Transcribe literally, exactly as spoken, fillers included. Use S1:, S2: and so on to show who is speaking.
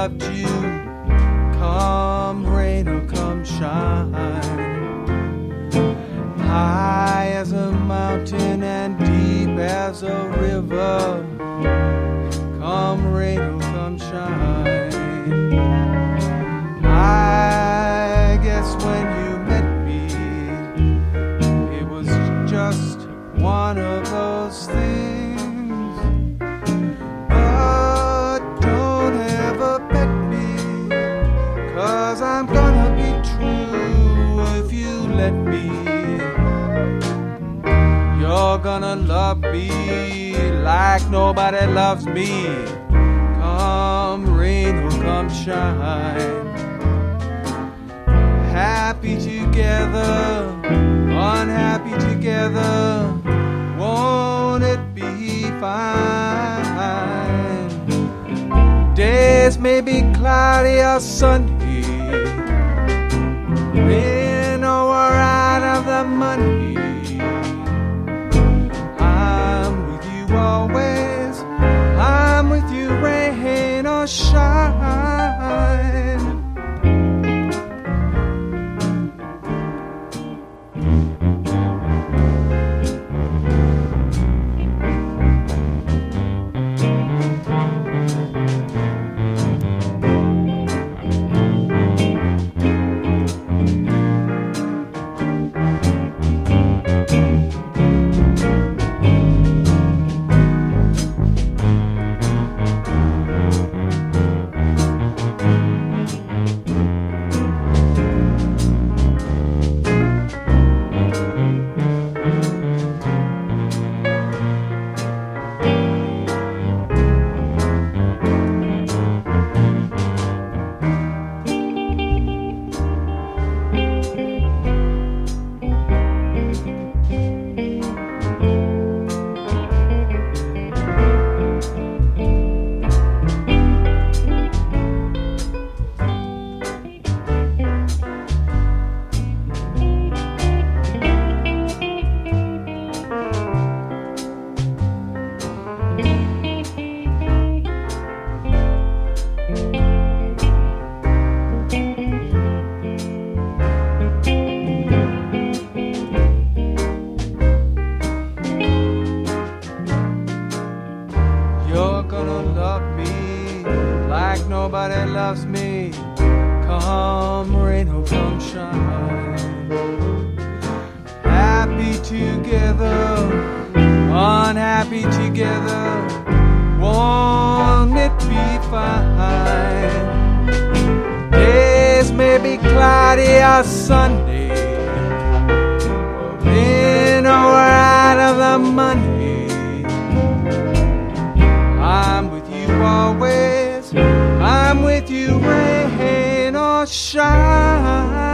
S1: loved you, come rain or come shine. High as a mountain and deep as a river, come rain or come shine. I guess when you met me, it was just one of those things. But don't ever bet me, 'cause I'm gonna be true if you let me. You're gonna love me like nobody loves me, come rain or come shine. Happy together, unhappy together, won't it be fine? Days may be cloudy or sunny, in or out of the money, I'm with you always, I'm with you rain or shine. Nobody loves me, come rain or come shine. Happy together, unhappy together, won't it be fine? Days may be cloudy or sunny, in or out of the money, I'm with you always, I'm with you rain or shine.